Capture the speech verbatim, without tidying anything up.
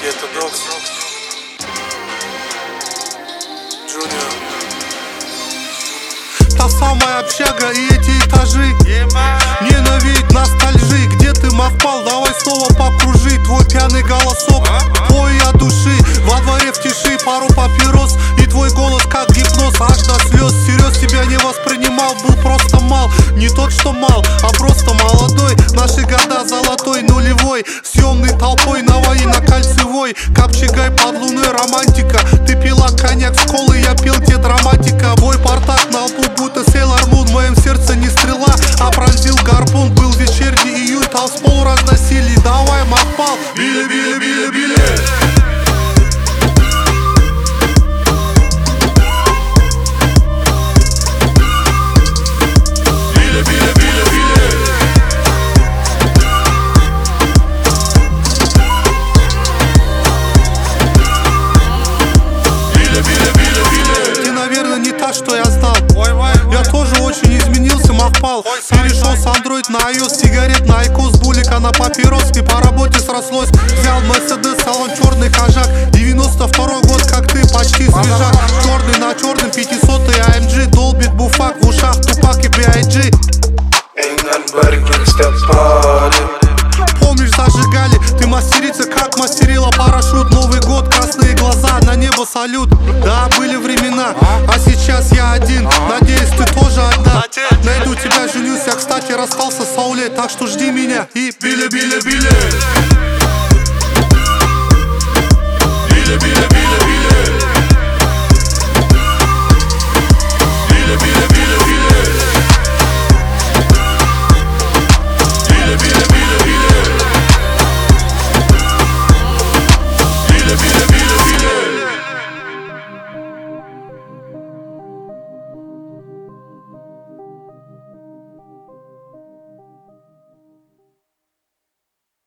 Это Докс Джуниор. Та самая общага и эти этажи, ненавидеть ностальжи. Где ты, Махпал, давай снова покружи. Твой пьяный голосок, твой от души. Во дворе в тиши пару папирос, и твой голос как гипноз аж до слез. Серьез тебя не воспринимал, был просто мал. Не тот, что мал, а просто молодой. Наши года золотой, нулевой. Съемной толпой на вои на кольцевой. Капчигай под луной романтика. Ты пила коньяк с колы, я пил те драматика. Вой портак на лбу, будто Сейлор Мун. В моем сердце не стрела, а пронзил гарпун. Был вечерний июль, танцпол разносили. Давай, Махпал, били, били, били, били. Что я знал, я тоже очень изменился, Махпал. Перешел с Android на iOS, сигарет на айкос, булика на папирос. И по работе срослось, взял Мерседес, салон черный хожак. Девяносто второй год, как ты, почти свежак. Черный на черном, пятисотый эй эм джи. Долбит буфак, в ушах Тупак и би ай джи. Помнишь, зажигали, ты мастерица, как мастерила парашют. Новый год, красные глаза, на небо салют. Да, были времена, а сейчас я один. Надеюсь, ты тоже одна. Найду тебя, женюсь, я, кстати, расстался с Саулей. Так что жди меня и били-били-били.